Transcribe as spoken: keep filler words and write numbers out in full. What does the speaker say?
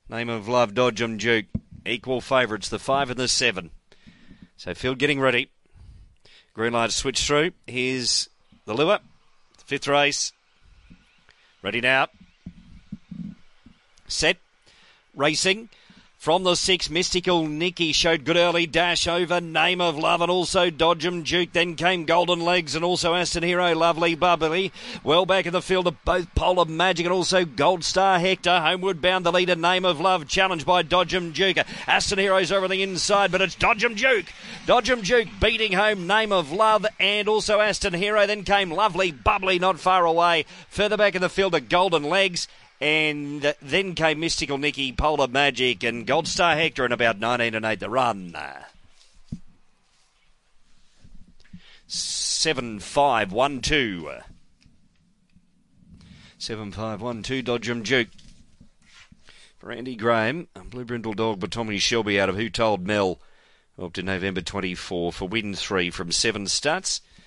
Name of Love, Dodgem Duke. Equal favourites, the five and the seven. So Field getting ready. Green light to switch through. Here's the Liver. Fifth race. Ready now. Set. Racing. From the six, Mystical Nicky showed good early dash over Name of Love and also Dodgem Duke. Then came Golden Legs and also Aston Hero, Lovely Bubbly. Well back in the field of both Polar Magic and also Gold Star Hector. Homeward bound the leader, Name of Love, challenged by Dodgem Duke. Aston Hero's over the inside, but it's Dodgem Duke. Dodgem Duke beating home Name of Love and also Aston Hero. Then came Lovely Bubbly not far away. Further back in the field of Golden Legs. And then came Mystical Nicky, Polar Magic, and Gold Star Hector, and about nineteen and eight the run. seven five one two. seven five one two, Dodgem Duke. For Andy Graham, Blue Brindle Dog, but Tommy Shelby out of Who Told Mel. Up to November twenty-four for win three from seven starts.